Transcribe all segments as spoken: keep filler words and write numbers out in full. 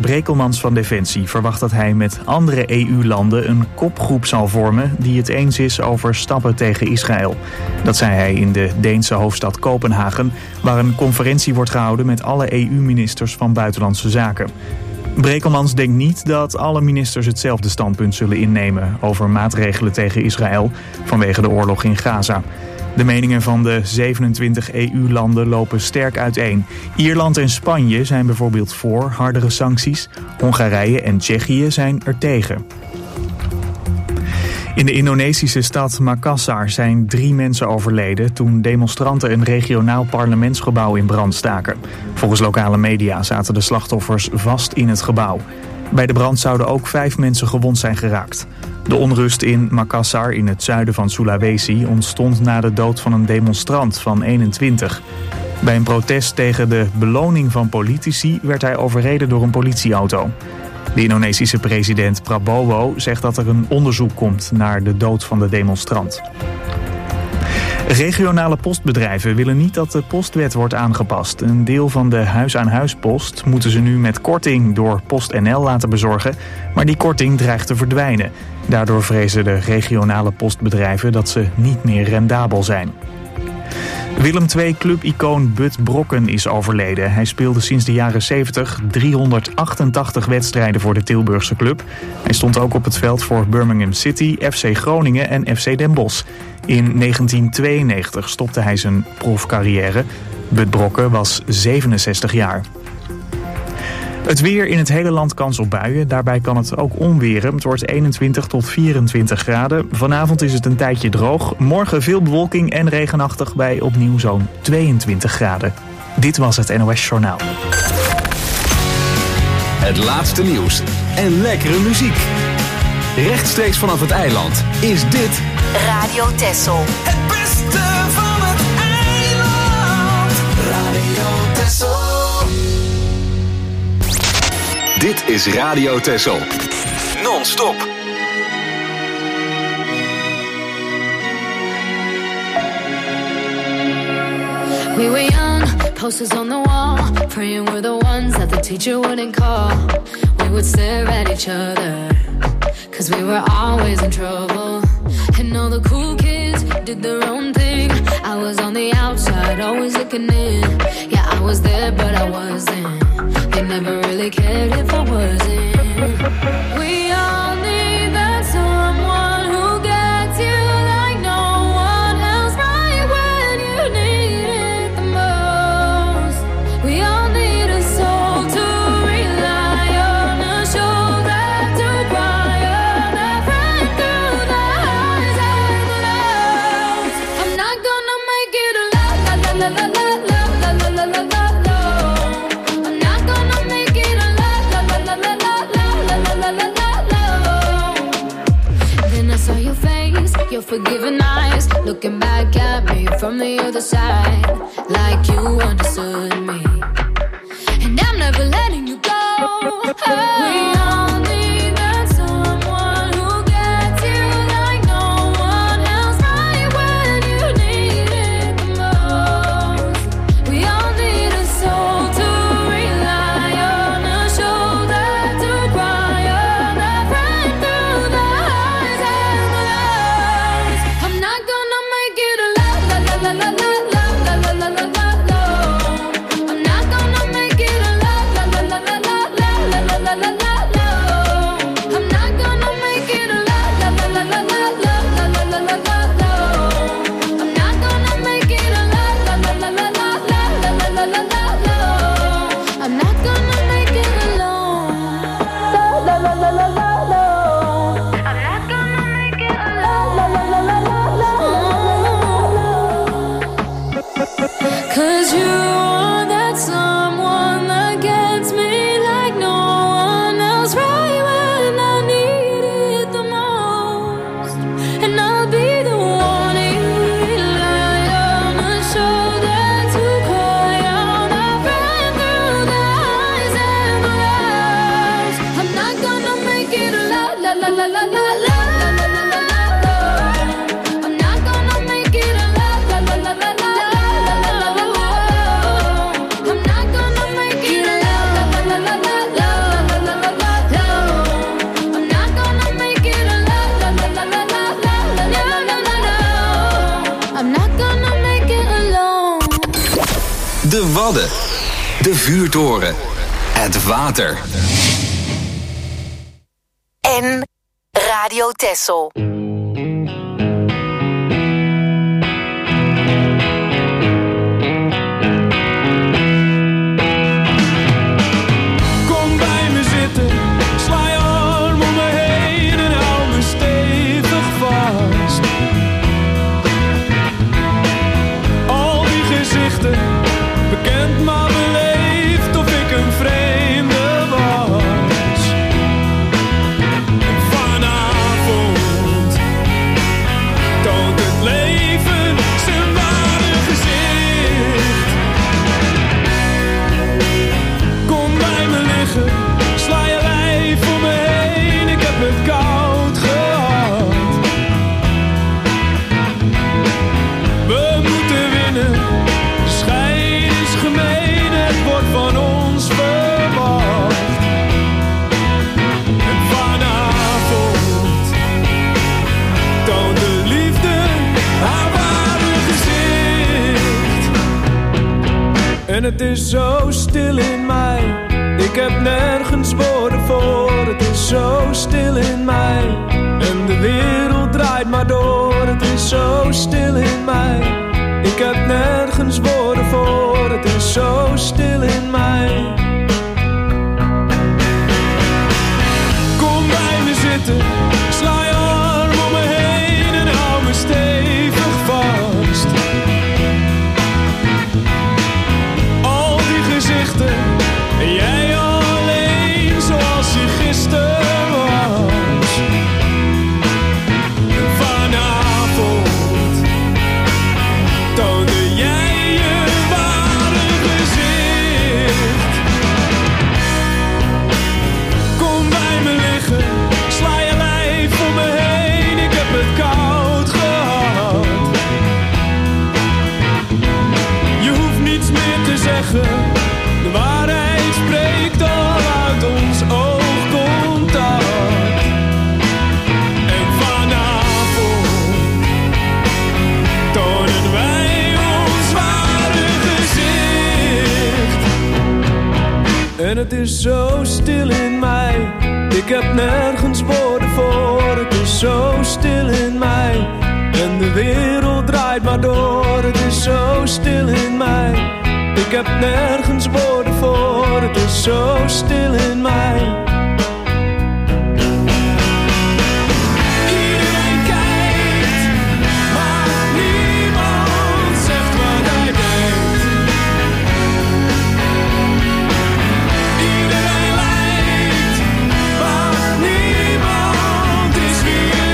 Brekelmans van Defensie verwacht dat hij met andere E U-landen een kopgroep zal vormen die het eens is over stappen tegen Israël. Dat zei hij in de Deense hoofdstad Kopenhagen, waar een conferentie wordt gehouden met alle E U-ministers van Buitenlandse Zaken. Brekelmans denkt niet dat alle ministers hetzelfde standpunt zullen innemen over maatregelen tegen Israël vanwege de oorlog in Gaza. De meningen van de zevenentwintig E U-landen lopen sterk uiteen. Ierland en Spanje zijn bijvoorbeeld voor hardere sancties. Hongarije en Tsjechië zijn er tegen. In de Indonesische stad Makassar zijn drie mensen overleden toen demonstranten een regionaal parlementsgebouw in brand staken. Volgens lokale media zaten de slachtoffers vast in het gebouw. Bij de brand zouden ook vijf mensen gewond zijn geraakt. De onrust in Makassar in het zuiden van Sulawesi ontstond na de dood van een demonstrant van eenentwintig. Bij een protest tegen de beloning van politici werd hij overreden door een politieauto. De Indonesische president Prabowo zegt dat er een onderzoek komt naar de dood van de demonstrant. Regionale postbedrijven willen niet dat de postwet wordt aangepast. Een deel van de huis-aan-huis-post moeten ze nu met korting door PostNL laten bezorgen, maar die korting dreigt te verdwijnen. Daardoor vrezen de regionale postbedrijven dat ze niet meer rendabel zijn. Willem twee-clubicoon Bud Brokken is overleden. Hij speelde sinds de jaren zeventig driehonderdachtentachtig wedstrijden voor de Tilburgse club. Hij stond ook op het veld voor Birmingham City, F C Groningen en F C Den Bosch. In negentien tweeënnegentig stopte hij zijn profcarrière. Bud Brokken was zevenenzestig jaar. Het weer: in het hele land kans op buien. Daarbij kan het ook onweren. Het wordt eenentwintig tot vierentwintig graden. Vanavond is het een tijdje droog. Morgen veel bewolking en regenachtig bij opnieuw zo'n tweeëntwintig graden. Dit was het N O S Journaal. Het laatste nieuws en lekkere muziek. Rechtstreeks vanaf het eiland is dit Radio Texel. Het beste van het eiland. Radio Texel. Dit is Radio Texel. Non-stop. We were young, posters on the wall, praying we're the ones that the teacher wouldn't call. We would stare at each other, cause we were always in trouble. And all the cool kids did their own thing. I was on the outside, always looking in. Yeah, I was there, but I wasn't. They never really cared if I wasn't. We all need that someone who gets you like no one else, right when you need it the most. We all need a soul to rely on, a shoulder to cry on, a friend through the highs and the lows. I'm not gonna make it a la la la la la la la la la la la. Your forgiving eyes looking back at me from the other side, like you understood me, and I'm never letting you go. Oh. We all need that someone who gets you like no one else, right when you need it the most. We all need a soul to rely on, a shoulder to cry on, a friend through the highs and the lows. I'm not gonna make it a la la la la la la la la la la la la. I'm not gonna make it a la la la la la la la la la la la la. I'm not gonna make it a la la la la la la la la la la la la. I'm not gonna make it a la la la la la la la la la la la. I'm not gonna make it alone. La la la la la la. I'm not gonna make it alone. La la la la la la. Cause you are that someone that gets me like no one Wadden, de vuurtoren, het water. En Radio Texel. Bekend maar beleefd of ik een vreemde was. Vanavond toont het leven zijn ware gezicht. Kom bij me liggen, sla je lijf om me heen. Ik heb het koud gehad. We moeten winnen. Gemeen, het wordt van ons verwacht. En vanavond toont de liefde haar ware gezicht. En het is zo stil in mij, ik heb nergens woorden voor. Het is zo stil in mij en de wereld draait maar door. Het is zo stil in mij, ik heb nergens woorden voor. Het is zo stil in mij. Kom bij me zitten, sla je arm om me heen en hou me stevig vast. Al die gezichten en jij alleen zoals je gisteren was. Vanavond toonde jij je ware gezicht. Kom bij me liggen, sla je lijf om me heen. Ik heb het koud gehad. Je hoeft niets meer te zeggen, de waarheid spreekt al uit ons oogcontact. En vanavond tonen wij ons ware gezicht. En het is zo stil in mij, ik heb nergens woorden voor. Het is zo stil in mij en de wereld draait maar door. Het is zo stil in mij, ik heb nergens woorden voor. Het is zo stil in mij. Iedereen kijkt, maar niemand zegt wat hij denkt. Iedereen lijkt, maar niemand is wie je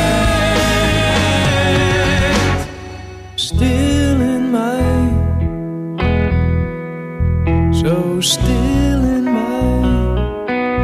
denkt. Stil in mij, zo stil in mij.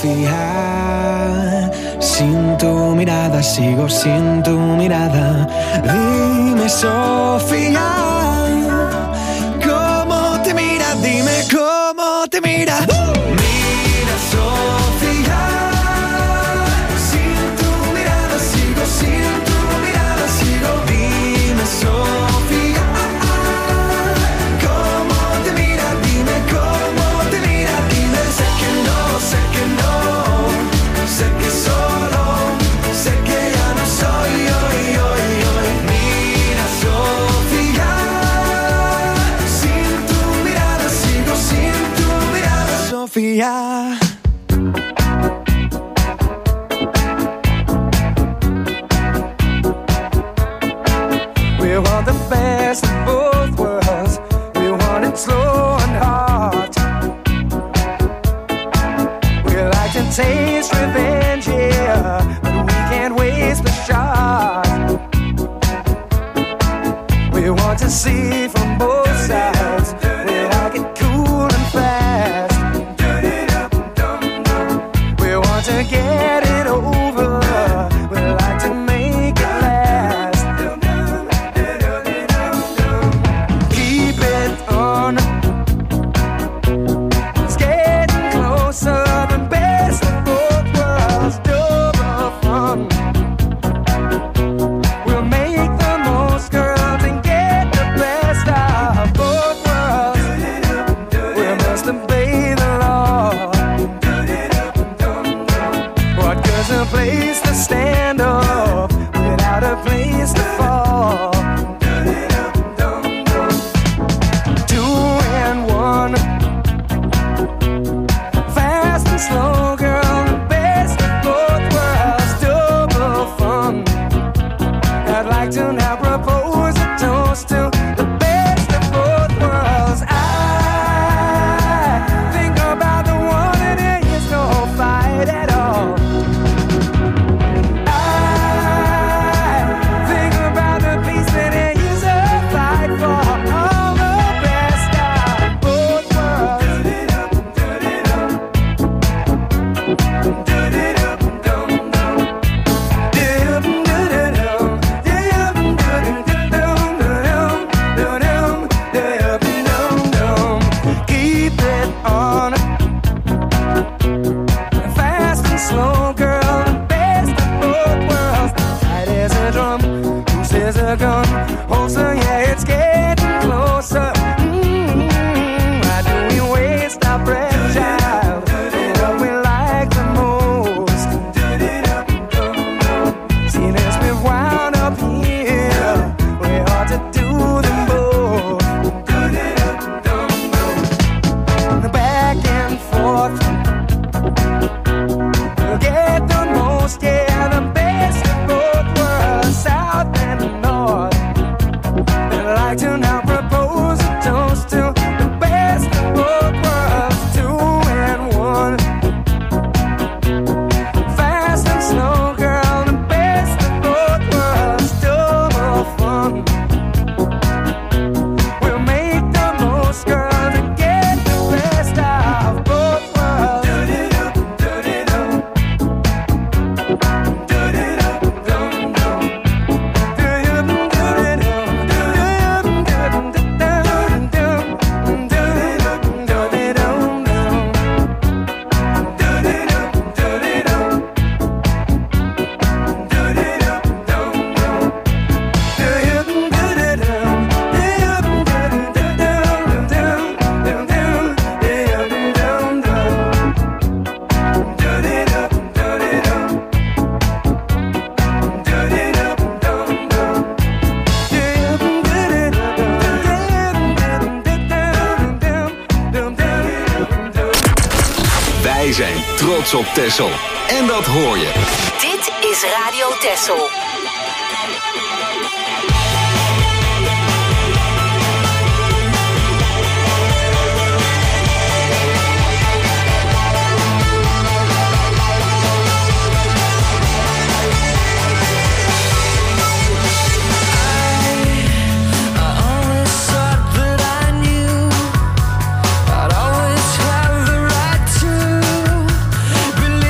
Sofía. Sin tu mirada, sigo sin tu mirada. Dime, Sofía, ¿cómo te mira? Dime cómo te mira. Mira, Sofía, sin tu mirada, sigo sin tu mirada, sigo. Dime, Sofía, ¿cómo te mira? Dime cómo te mira. Dime, sé que no, sé que no, sé que solo, sé que ya no soy hoy, hoy, hoy. Mira, Sofía, sin tu mirada, sigo sin tu mirada, Sofía. We want the best of both worlds. We want it slow and hard. We like to taste revenge, yeah, but we can't waste the shot. We want to see from both sides. We like it cool and fast. We want to get it over. We like to make it last. Keep it on. It's getting closer. The best of both worlds, double fun. We'll make the most, girls, and get the best of both worlds. We must obey the law. What good's a place to stand up without a place to fall? Two and one, fast and slow, girl, the best of both worlds, double fun. I'd like to now propose a toast to the best of both worlds. I think about the one and there is no fight at all. I think about the peace that there is a fight for. All the best of both worlds. Keep it on. Fast and slow, girl, the best of both worlds. Tight as a drum, loose as a gun. Holster, yeah, it's getting closer. Mm-hmm. Why do we waste our breath, child? What we like the most. Seen as we've wound up here, we ought to do them both. Back and forth, we'll get the most, yeah, the best of both worlds, south and north. I'd like to now propose a toast to the best of both worlds, two and one. Fast and slow, girl, the best of both worlds, double fun. We'll make the most, girl, to get the best of both worlds. Wij zijn trots op Texel. En dat hoor je. Dit is Radio Texel. I'd always have the right to believe.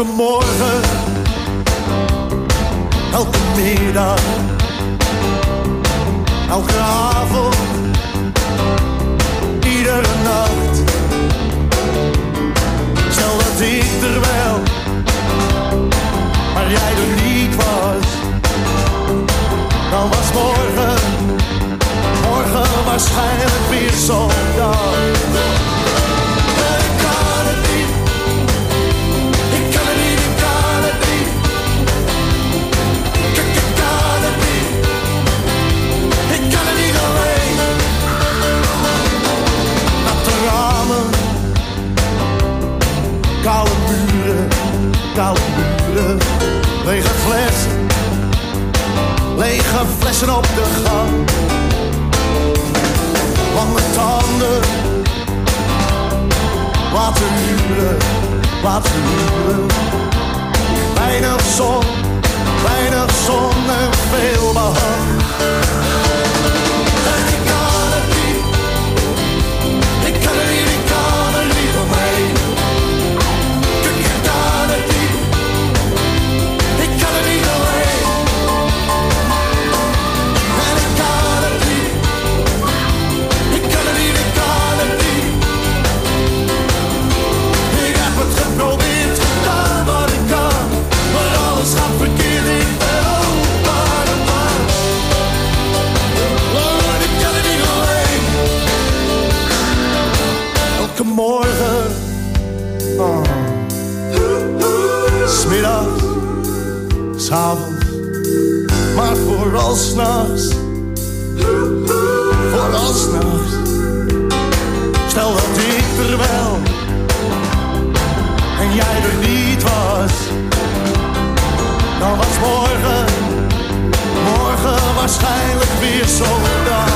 Elke morgen, elke middag, elke avond, iedere nacht. Stel dat ik er wel, maar jij er niet was, dan was morgen, morgen waarschijnlijk weer zo'n dag. Koude muren, koude muren, lege flessen, lege flessen op de gang. Lange tanden, laten huren, laten huren. Weinig zon, weinig zon en veel behang. En ik kan het niet, ik kan het niet, ik kan er niet omheen. Morgen, oh. 'Smiddags, 's'avonds, maar vooral 's'nachts, vooral 's'nachts. Stel dat ik er wel en jij er niet was, dan was morgen, morgen waarschijnlijk weer zo'n dag.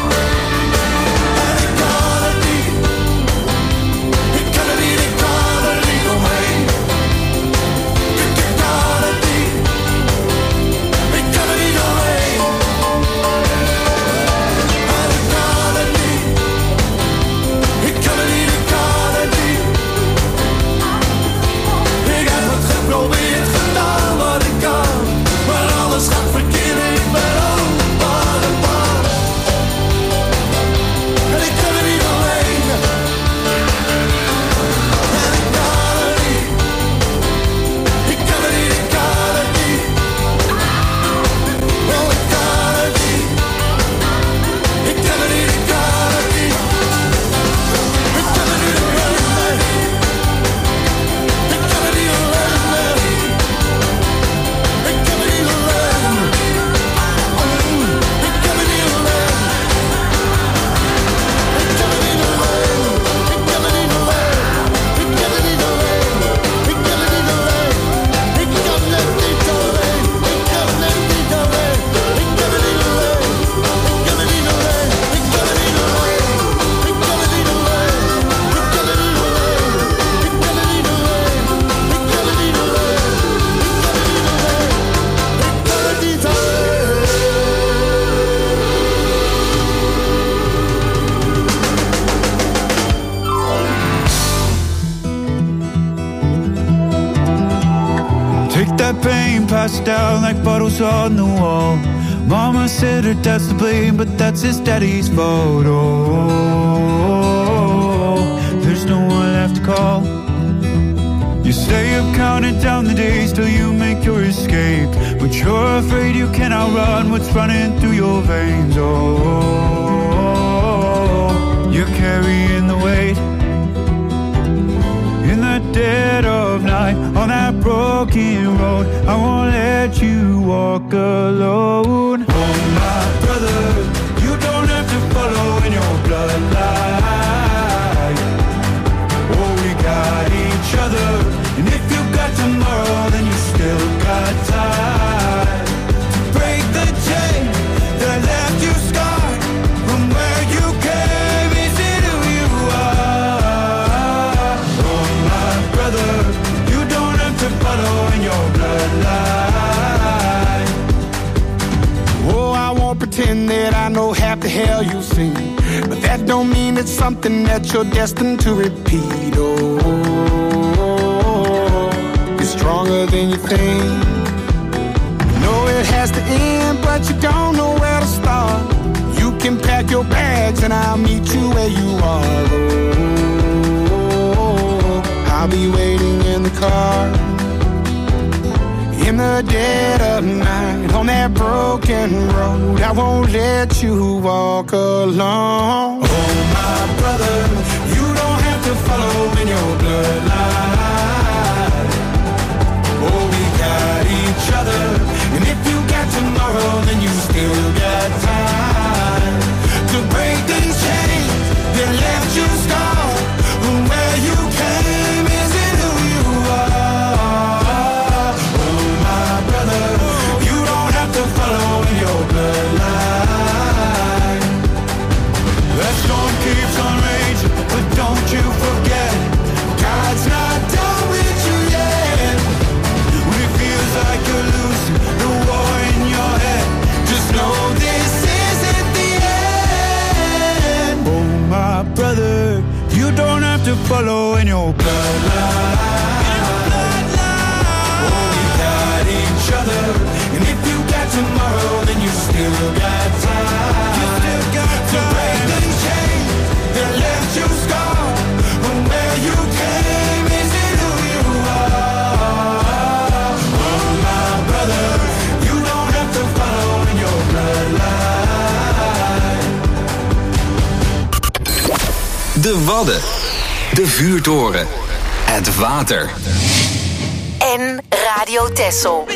Passed down like bottles on the wall. Mama said her dad's to blame, but that's his daddy's fault. Oh, there's no one left to call. You stay up counting down the days till you make your escape, but you're afraid you cannot run what's running through your veins. Oh, you're carrying the weight in the dead of night on that broken road. I won't let you walk alone. Oh my brother, you don't have to follow in your bloodline. Oh, we got each other, and if you got tomorrow, then you still got time to break the chain that left you scarred from where you came into who you are. Oh my brother, you don't have to follow in your bloodline. Oh, I won't pretend that I know half the hell you've seen, but that don't mean it's something that you're destined to repeat. Oh, stronger than you think. You know it has to end, but you don't know where to start. You can pack your bags and I'll meet you where you are. Oh, I'll be waiting in the car. In the dead of night, on that broken road, I won't let you walk alone. Oh, my brother, you don't have to follow in your bloodline. Oh, we got each other, and if you got tomorrow, then you still got time to break these chains that left you scarred. Where you came isn't who you are. Oh, my brother, you don't have to follow in your bloodline. The storm keeps on raging, but don't you forget, God's not done with you yet. When it feels like you're losing the war in your head, just know this isn't the end. Oh, my brother, you don't have to follow in your bloodline. Oh, we got each other, and if you got tomorrow, then you still got time. You still got to break these chains that left you scarred. From where you came isn't who you are. Oh, my brother, you don't have to follow in your bloodline. De Wadden. De Vuurtoren. Het water. En Radio Texel.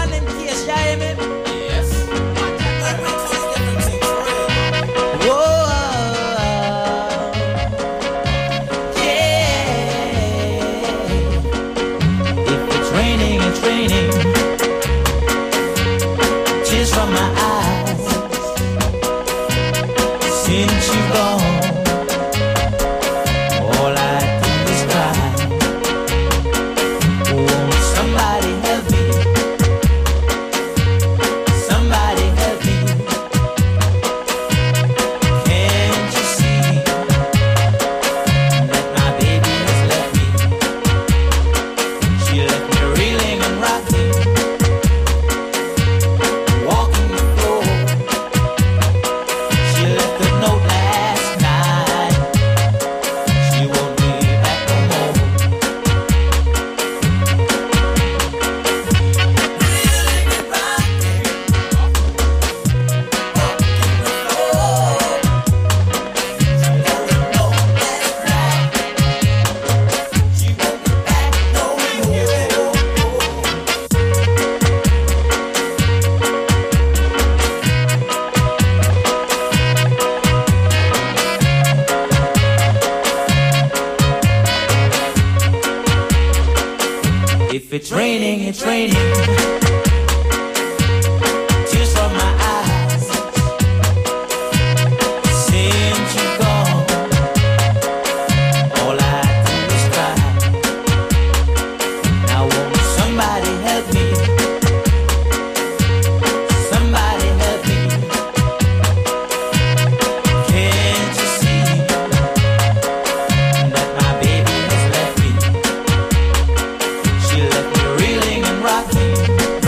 If it's raining, it's raining. Tears from my eyes. Since you're gone, all I do is cry. Now won't somebody help me? Somebody help me. Can't you see that my baby has left me? She left me reeling and rocking.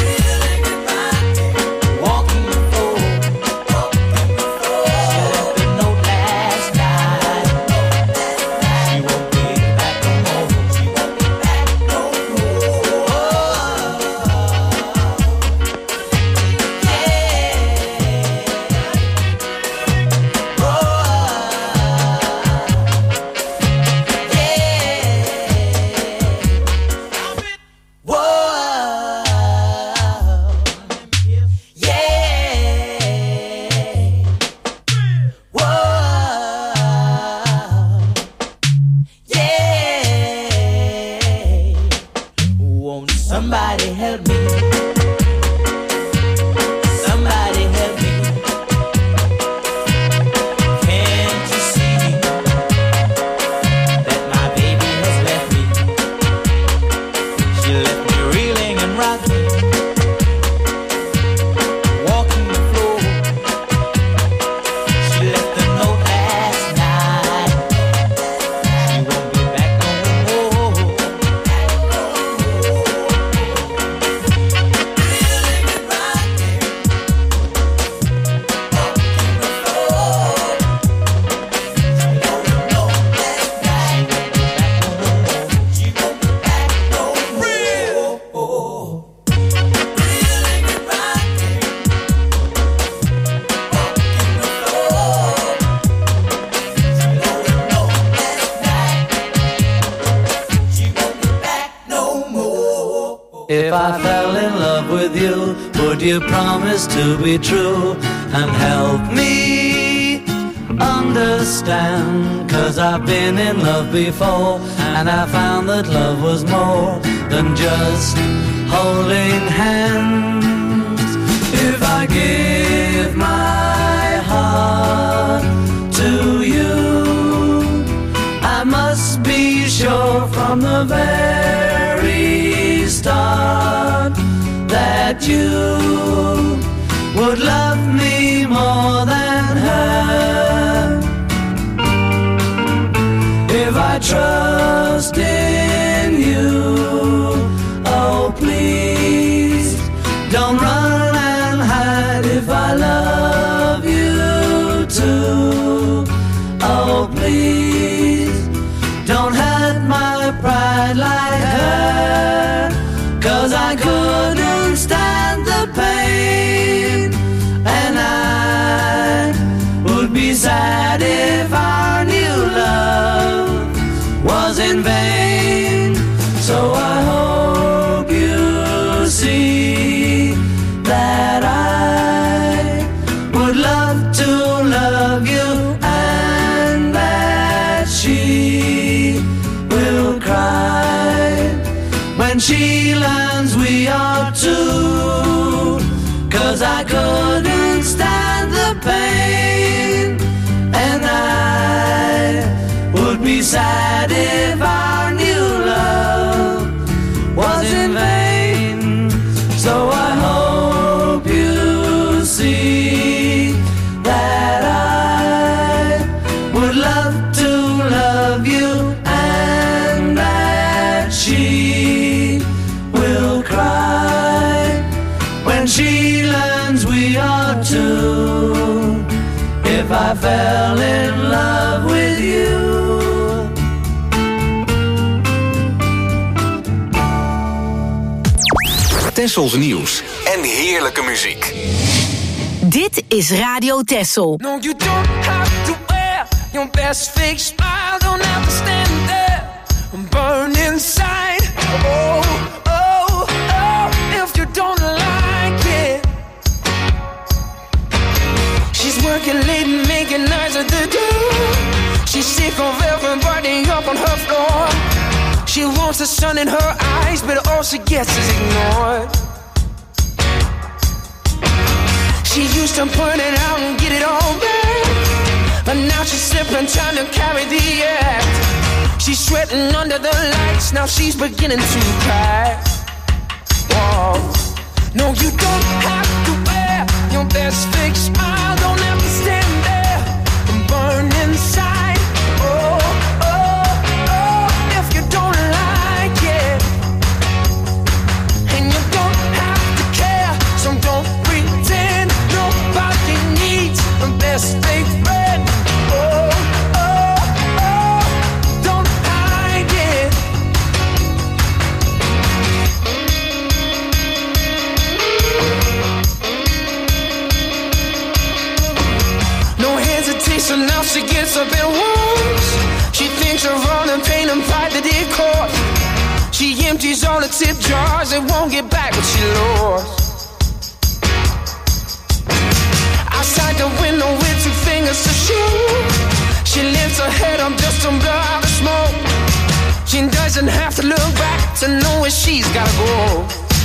If I fell in love with you, would you promise to be true and help me understand? 'Cause I've been in love before, and I found that love was more than just holding hands. If I give my heart to you, I must be sure from the very start that you would love me more than her. If I trust in you, oh please don't run and hide. If I love you too, oh please don't hurt my pride like her. 'Cause I couldn't stand the pain, and I would be sad if our new love was in vain. So I hope you see that I would love to love you, and that she will cry when she learns we are two. 'Cause I couldn't stand the pain, and I would be sad if our new love was in vain. So I hope you see that I would love to love you, and that she will cry when she learns we are two. If I fell in love with you. Tessels nieuws en heerlijke muziek. Dit is Radio Tessel. No, you don't have to wear your best fake smile. Don't have to stand there and burn inside. Oh, oh, oh, if you don't like it. She's working late and making nights at the door. She's sick of everybody up on her floor. She wants the sun in her eyes, but all she gets is ignored. She used to point it out and get it all back, but now she's slipping, trying to carry the act. She's sweating under the lights, now she's beginning to cry. Whoa. No, you don't have to wear your best fake smile. Don't have to stand there and burn inside. Oh, oh, oh, if you don't like it. And you don't have to care, so don't pretend. Nobody needs a best fake friend. Oh, oh, oh, don't hide it. No hesitation, now she gets up and walks. She thinks of all the pain and pride that it caused. She empties all the tip jars and won't get back what she lost. Outside the window with two fingers to shoot. She lifts her head up just to blow out the smoke. She doesn't have to look back to know where she's gotta go.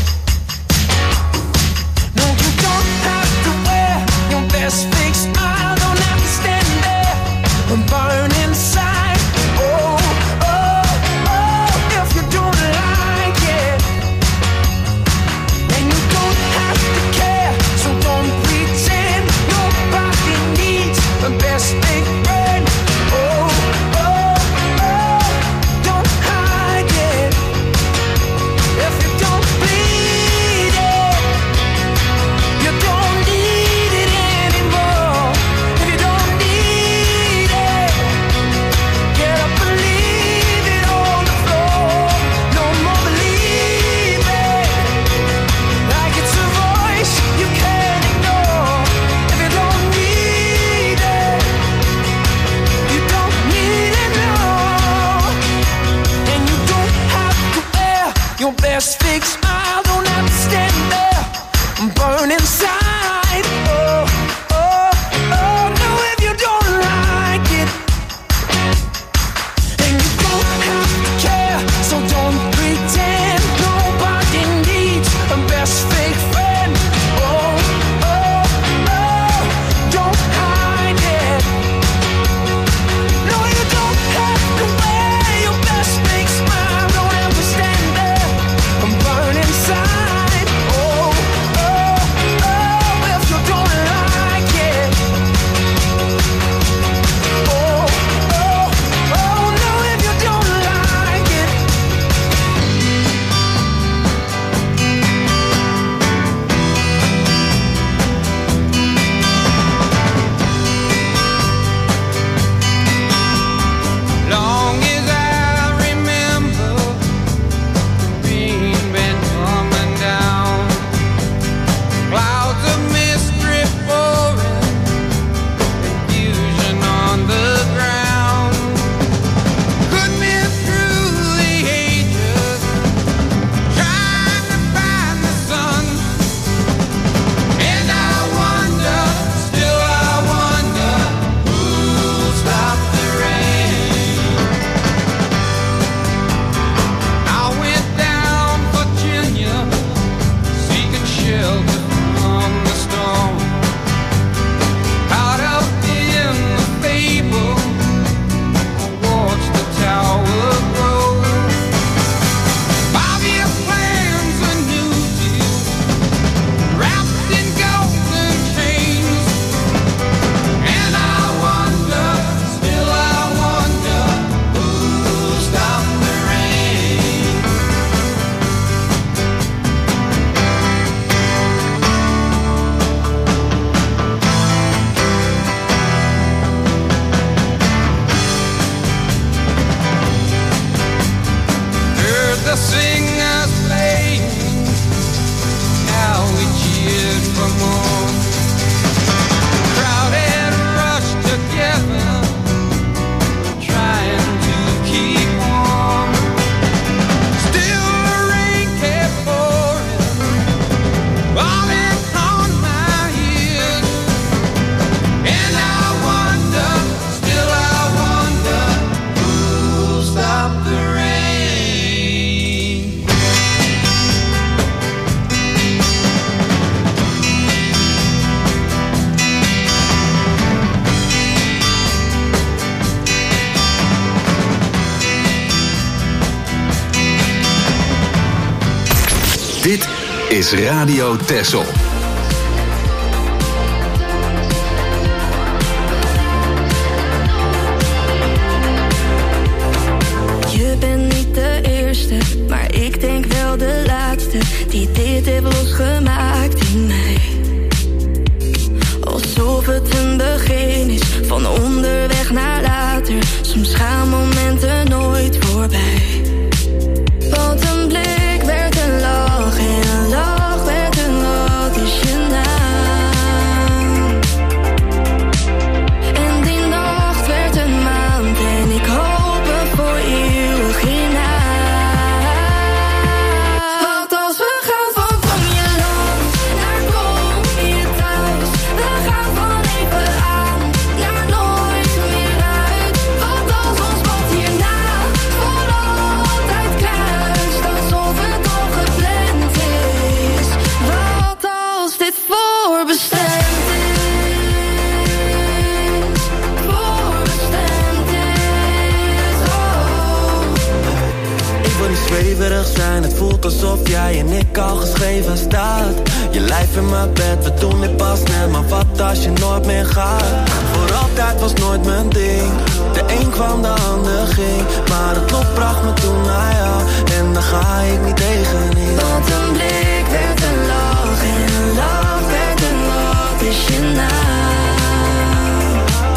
No, you don't have to wear your best fake smile. Don't have to stand there and burn inside. Oh, oh, oh, if you don't like it. And you don't have to care, so don't pretend. Nobody needs the best fake friend. Oh, oh, oh, don't hide it. If you don't believe is Radio Texel. Je bent niet de eerste, maar ik denk wel de laatste die dit heeft losgemaakt in mij. Alsof het een begin is, van onderweg naar later. Soms gaan momenten nooit voorbij. Want een blik werd een lach en een lach werd een wat is je naam. En die nacht werd een maand en ik hoop er voor eeuwig in aan. Want als we gaan van kom je langs naar kom je thuis. We gaan van even aan naar nooit meer uit. Want als ons pad hierna voor altijd kruist, alsof het al gepland is. Wat als dit voorbestemd is, voorbestemd is, oh. Ik wil niet zweverig zijn, het voelt alsof jij en ik al geschreven staat. Je lijf in mijn bed, we doen dit pas net, maar wat als je nooit meer gaat? Voor altijd was nooit mijn ding, de een kwam, de ander ging. Maar het lot bracht me toen naar jou, en daar ga ik niet tegenin. Want een blik werd een lach en een lach werd een wat is je naam.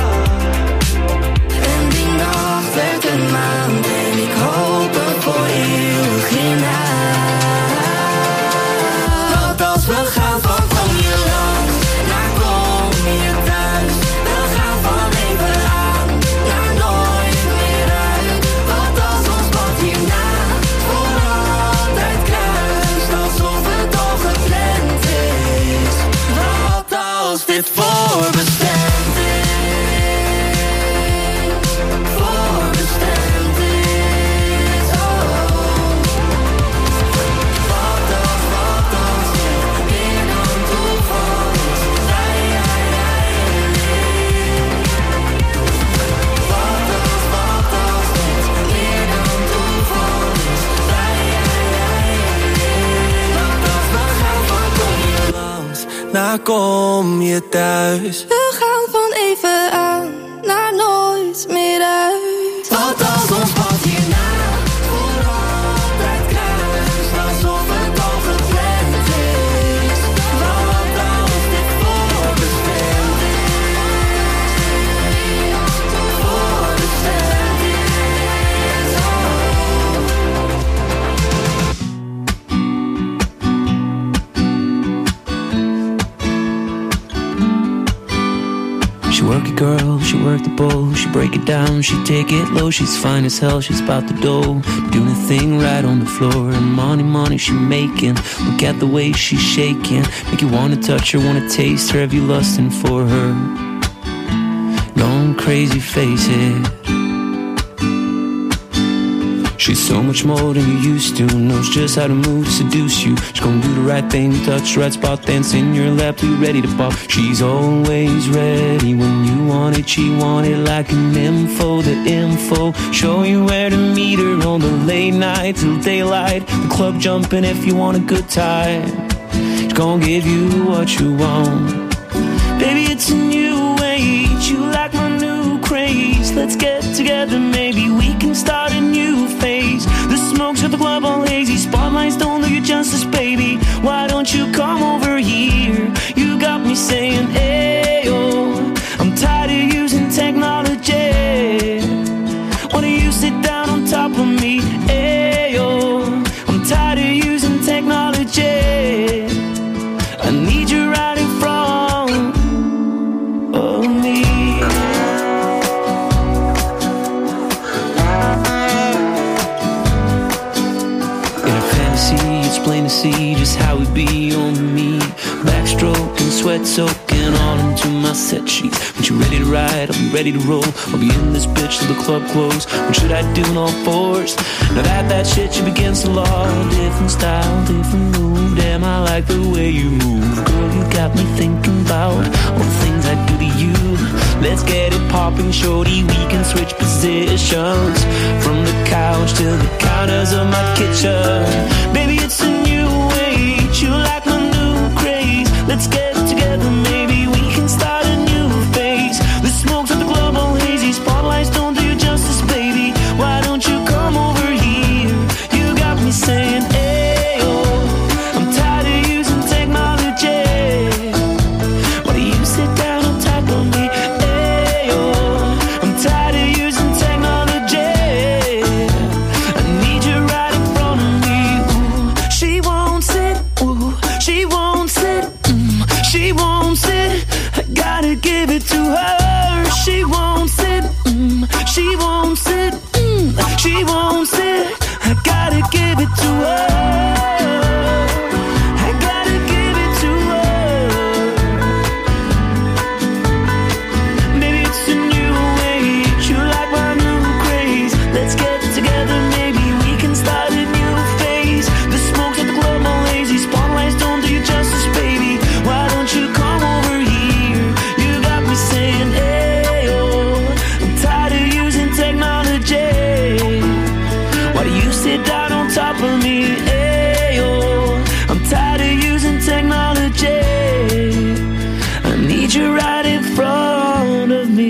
En die nacht werd een maand en ik hoop er voor eeuwig in aan. Want als we gaan van kom je langs naar kom je thuis. We gaan van even aan naar nooit meer uit. Want als ons pad hierna voor altijd kruist, alsof het al gepland is. Wat als dit voorbestemd is, voorbestemd is, oh. Wat als, wat als dit meer dan toeval is, jij, jij, jij en ik. Wat als, wat als dit meer dan toeval is, jij, jij, jij en ik. Wat als we gaan van kom je Langs naar kom je thuis. We gaan van even aan naar nooit meer uit. Wat als ons pad hierna voor altijd kruist, alsof het al gepland is. Wat als dit voorbestemd is, voorbestemd is, oh. She work it, girl, she work the bowl. She break it down, she take it low. She's fine as hell, she's about the dough. Doing a thing right on the floor. And money, money she making. Look at the way she's shaking. Make you wanna touch her, wanna taste her. Have you lusting for her? Gone crazy, face it. She's so much more than you used to. Knows just how to move, seduce you. She's gonna do the right thing, touch the right spot, dance in your lap till you're ready to pop. She's always ready when you want it. She want it like an info, the info. Show you where to meet her on the late night till daylight. The club jumping if you want a good time. She's gonna give you what you want. Baby, it's a new age. You like my new craze. Let's get together, maybe we can start a new phase. The smoke's at the club all hazy. Spotlights don't do you justice, baby. Why don't you come over here? You got me saying, hey, oh, I'm tired of using technology. Why don't you sit down on top of me? Hey, oh, I'm tired of using technology. I need you right in front of me. It's plain to see just how we be on me. Backstroking, sweat soaking all into my set sheets. When you're ready to ride, I'll be ready to roll. I'll be in this bitch till the club close. What should I do in all fours? Now that that shit should be against the law. Different style, different move. Damn, I like the way you move. Girl, you got me thinking about all the things I do to you. Let's get it popping, shorty. We can switch positions from the couch to the counters of my kitchen. Baby, it's a new age. You like tired of using technology. I need you right in front of me. Ooh, she won't sit. Ooh, she won't sit. Mm, she won't sit. I gotta give it to her. She won't sit. Mm, she won't sit. Mm, she won't sit. I gotta give it to her. I gotta give it to her. Maybe it's a new age. You like my new craze. Let's get together, maybe we can start a new phase. The smoke's at the club, all lazy. Spotlights don't do you justice, baby. Why don't you come over here? You got me saying, hey, oh, I'm tired of using technology. Why do you sit down on top of me? Hey, oh, I'm tired of using technology. I need you right in front of me.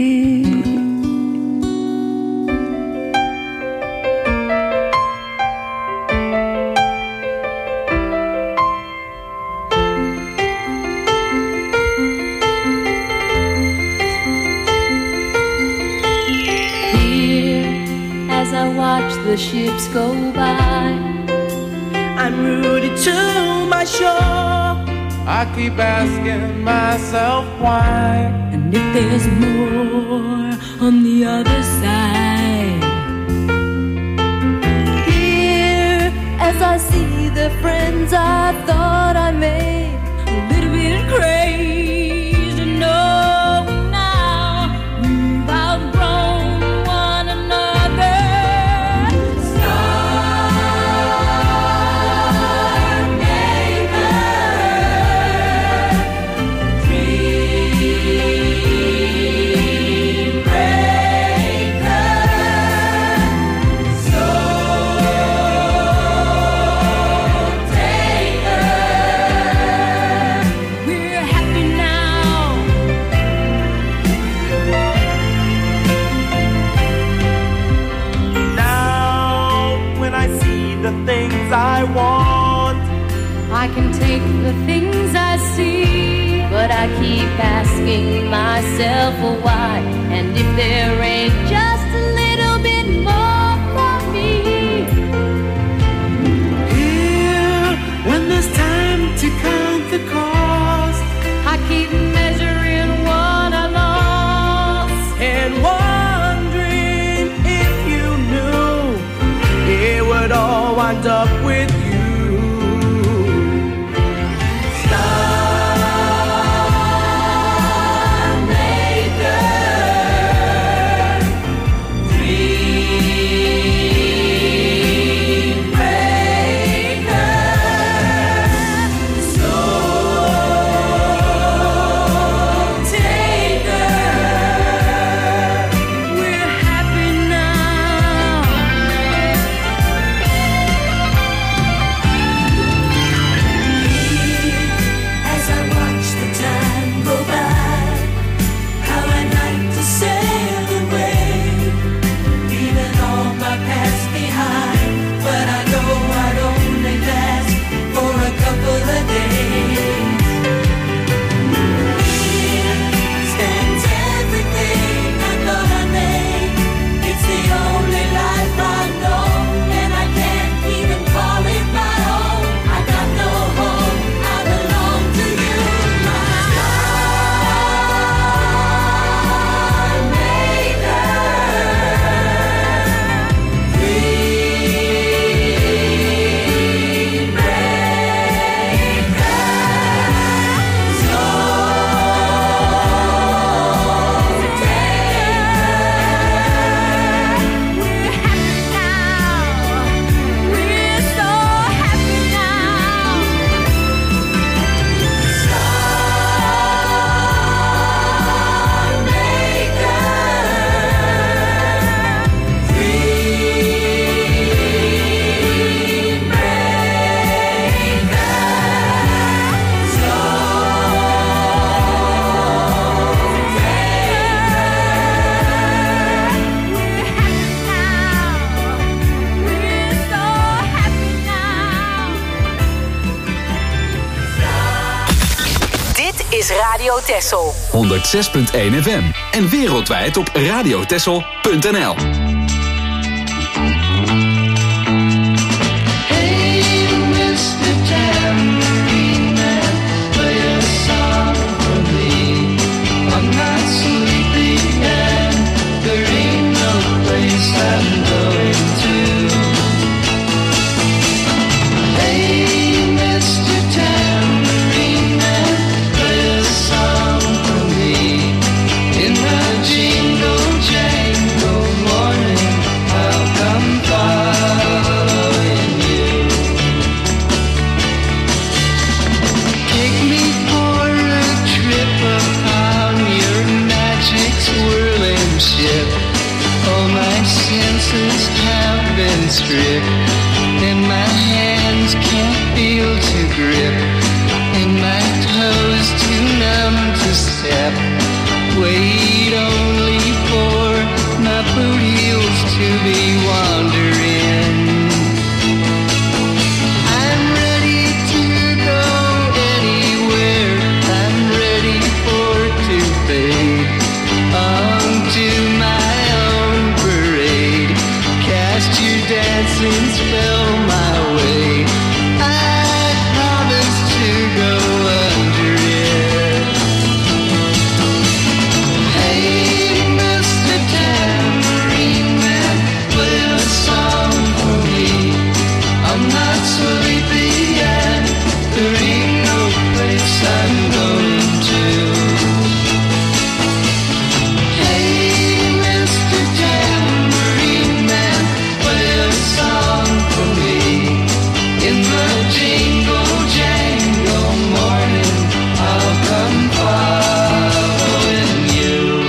Here, as I watch the ships go by, I'm rooted to my shore. I keep asking myself why. and if there's more on the other side. Here, as I see the friends I thought I made, a little bit crazy. No, now we've outgrown one another. Star maker, dream breaker, soul taker. We're happy now. Now, when I see the things I want, I can take the things I see, but I keep asking myself why. And if there ain't just a little bit more for me. here, when there's time to count the cost, I keep measuring what I lost. and wondering if you knew it would all wind up with you. Star maker, dream breaker, soul taker. We're happy now. Radio Texel. honderdzes punt één F M en wereldwijd op radiotexel punt n l. Stripped, and my hands can't feel to grip, and my toes too numb to step. Wait only for my boot heels to be wandering. I'm ready to go anywhere. I'm ready for to fade onto my own parade. Cast your dancing spell my way. I promise to go under it. Hey, Mister Tambourine Man, play a song for me. I'm not sleepy yet. There ain't no place I'm going to. Hey, Mister Tambourine Man, play a song for me. In the jingle jangle morning, I'll come following you.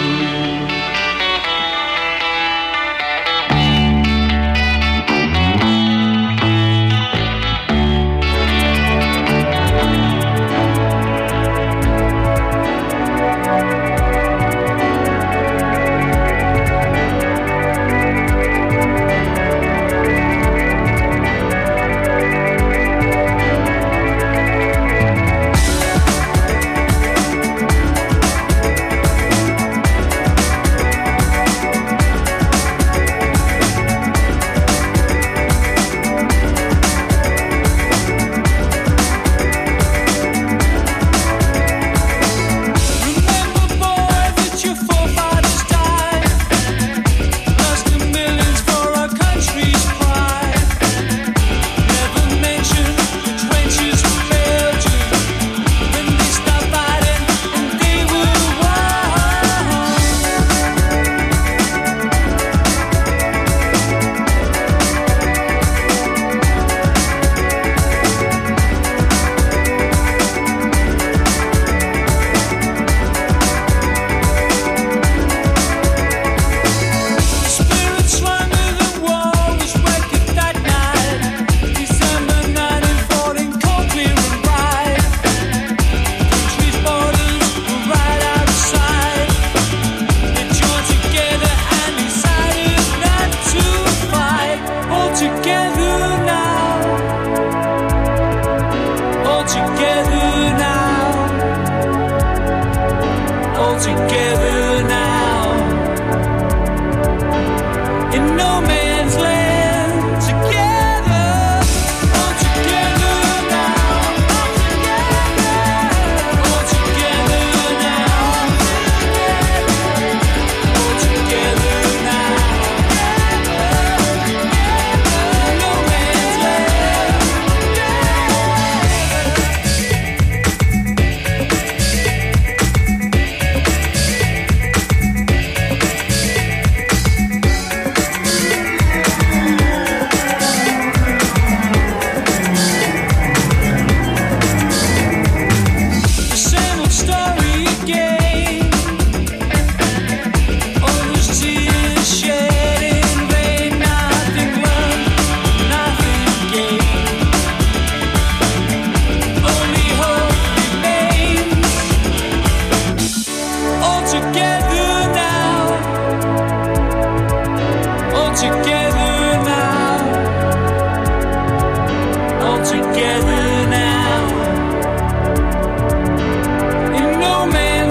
Together now, in no man's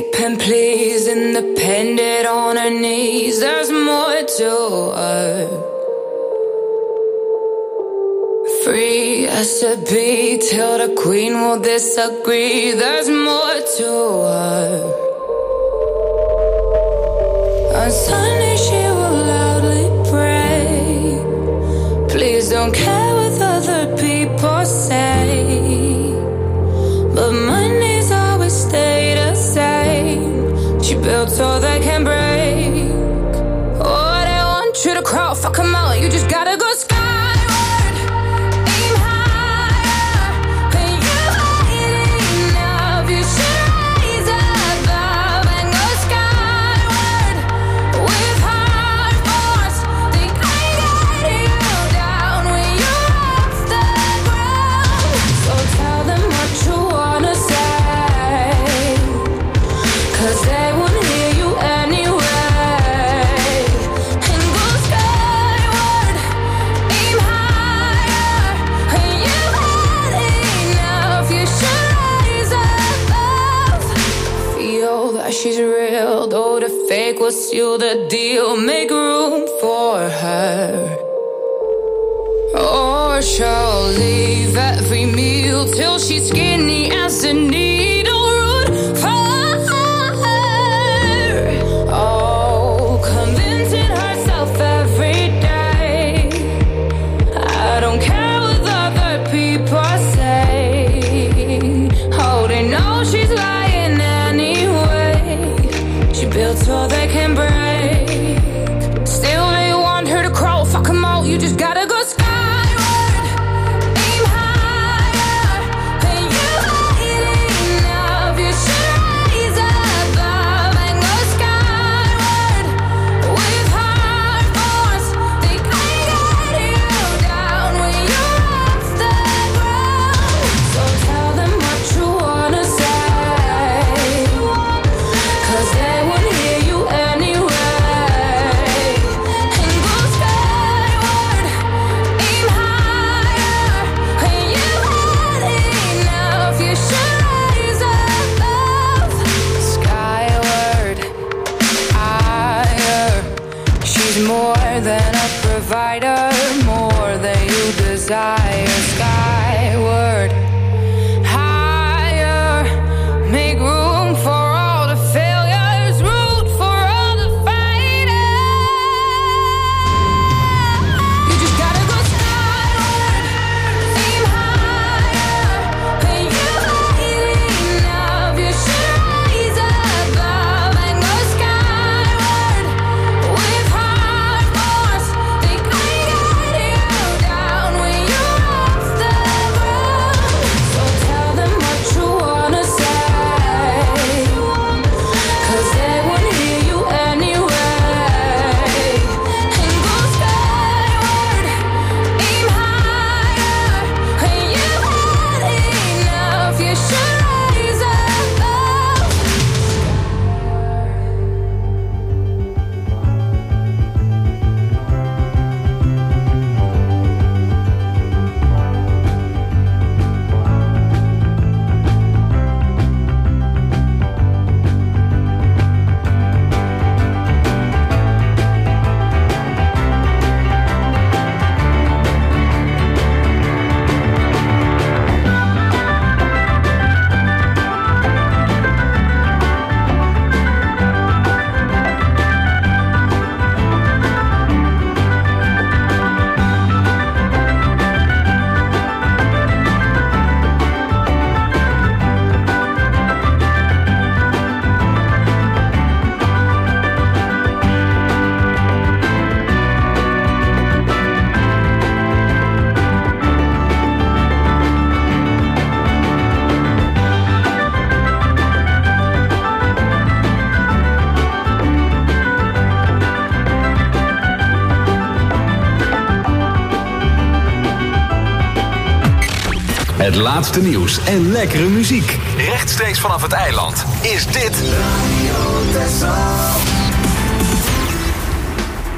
cheap and pleased, independent on her knees. There's more to her. Free as to be till the queen will disagree. There's more to her. On Sunday she will loudly pray. Please don't care what other people say. But Mondays always stay the same. She built so they can break. Oh, they want you to crawl, fuck them out. You just gotta go skyward. Aim higher. When you high enough, you should rise above and go skyward. With hard force, they can't get you down when you're off the ground. So tell them what you wanna say, 'cause they won't hear you anyway. And go skyward, aim higher. When you've had enough, you should rise above. Feel that she's real, though the fake will seal the deal. Make room for her, or she'll leave every meal till she's skinny as a needle. Root for her. Oh, convincing herself every day. I don't care what other people say. Oh, they know she's lying anyway. She built so they can break. Still they want her to crawl, fuck them all. You just gotta go skyward. Aim higher. When you high enough, you should rise above and go skyward. With hard force, they can't get you down when you're off the ground. So tell them what you wanna say, 'cause they won't hear you anyway. And go skyward, aim higher. When you've had enough, you should rise above. Skyward, higher. She's more than a provider, more than you desire. Skyward, higher. Make room for all the failures, root for all the fighters. You just gotta go skyward, aim higher. When you high enough, you should rise above and go skyward. With hard force, they can't get you down when you're off the ground. So tell them what you wanna say, 'cause they won't hear you anyway. And go skyward, aim higher. When you've had enough, you should rise above. Het laatste nieuws en lekkere muziek. Rechtstreeks vanaf het eiland is dit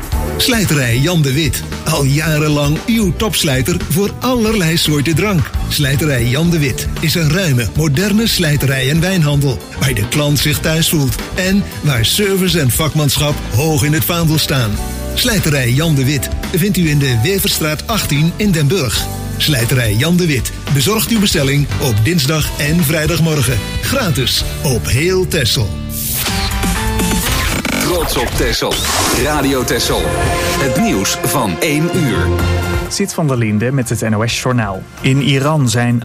Slijterij Jan de Wit. Al jarenlang uw topslijter voor allerlei soorten drank. Slijterij Jan de Wit is een ruime, moderne slijterij en wijnhandel waar de klant zich thuis voelt en waar service en vakmanschap hoog in het vaandel staan. Slijterij Jan de Wit vindt u in de Weverstraat achttien in Den Burg. Slijterij Jan de Wit bezorgt uw bestelling op dinsdag en vrijdagmorgen. Gratis op heel Texel. Trots op Texel. Radio Texel. Het nieuws van één uur. Zit van der Linde met het N O S Journaal. In Iran zijn